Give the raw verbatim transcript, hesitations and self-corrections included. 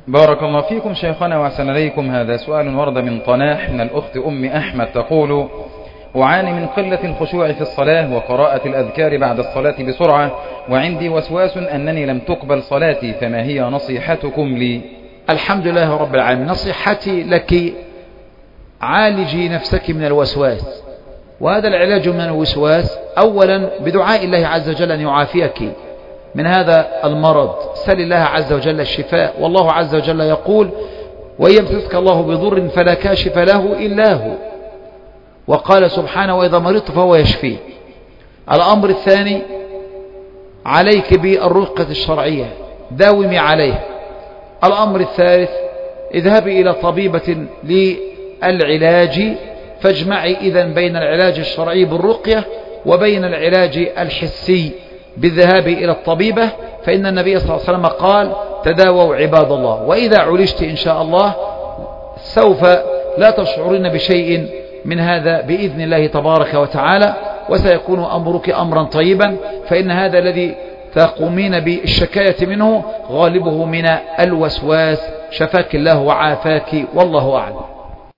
بارك الله فيكم شيخنا وأحسن إليكم. هذا سؤال ورد من طناح من الأخت أم أحمد تقول: أعاني من قلة الخشوع في الصلاة وقراءة الأذكار بعد الصلاة بسرعة، وعندي وسواس أنني لم تقبل صلاتي، فما هي نصيحتكم لي؟ الحمد لله رب العالمين. نصيحتي لك: عالجي نفسك من الوسواس، وهذا العلاج من الوسواس أولا بدعاء الله عز وجل أن يعافيك من هذا المرض. سل الله عز وجل الشفاء، والله عز وجل يقول: وإن يمسسك الله بضر فلا كاشف له إلا هو، وقال سبحانه: وإذا مرضت فهو يشفي. الأمر الثاني: عليك بالرقة الشرعية، داومي عليه. الأمر الثالث: اذهبي إلى طبيبة للعلاج، فاجمعي إذن بين العلاج الشرعي بالرقية وبين العلاج الحسي بالذهاب إلى الطبيبة، فإن النبي صلى الله عليه وسلم قال: تداووا عباد الله. وإذا عالجت إن شاء الله سوف لا تشعرين بشيء من هذا بإذن الله تبارك وتعالى، وسيكون أمرك أمرا طيبا، فإن هذا الذي تقومين بالشكاية منه غالبه من الوسواس. شفاك الله وعافاك، والله أعلم.